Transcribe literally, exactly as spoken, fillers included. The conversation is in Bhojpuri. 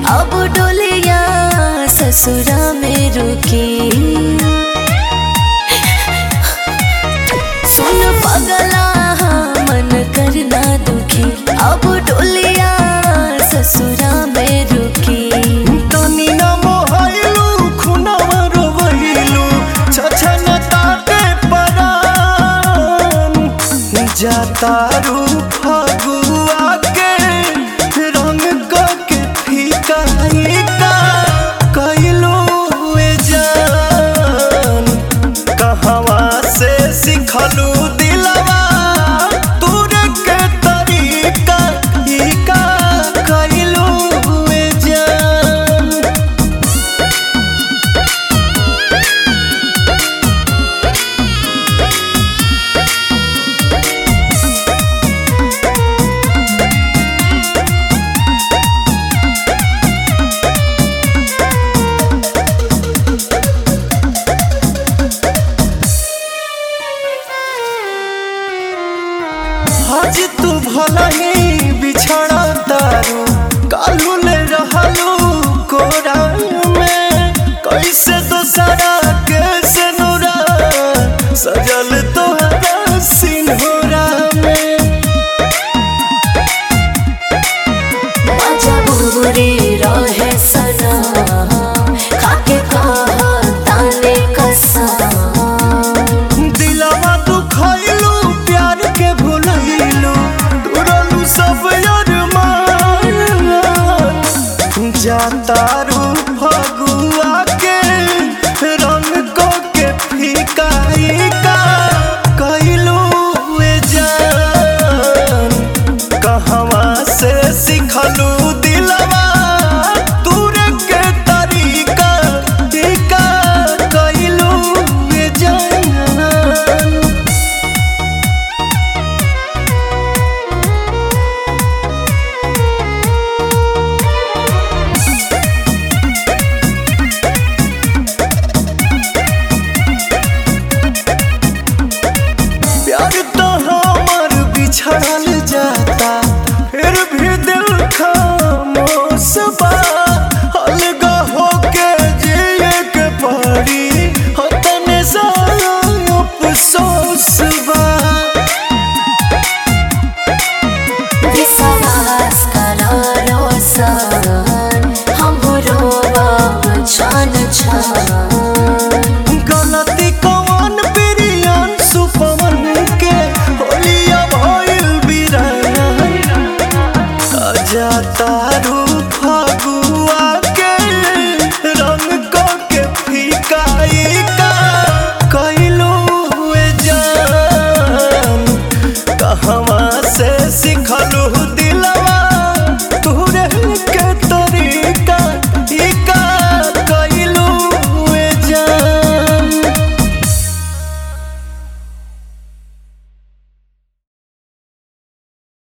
अब डोलिया ससुरा में रुकी। सुन पगला मन करना दुखी, अब डोलिया ससुरा में रुकी। तनी न मोहलू खुनावा रोवैलू छछन ताके परान। जातारू फगुआ के रंग के फीका फीका कैलू ए जान। कहवा से सिखलू दिलवा तूरे के तरीका फीका कैलू ए जान। आज तू भला ही बिछड़ा तारू कालू ले रहलू कोरा में। कैसे दोसरा कैसे नूरा सजल तोहरा सिन्होरा में। मजबूरी रहे सना खाके कहा ताने कसम। दिलवा दुखैलू प्यार के भुलैलू तुरलू सब अरमान। जातारू फगुआ के रंग को के फीका फीका कैलू ए जान। कहवा से सिखलू दिलवा तूरे के तरीका फीका कैलू ए जान। प्यार तो हमर बिछड़ल जाता फिर भी दिल खामोश बा। अलगा होके जिए के पड़ी हो तने सा अफसोस बा। विश्वास करा रोशन हमरो छान छान। गलती कौन बिरियान सुपवन के होलिया भइल बिरान। जातारू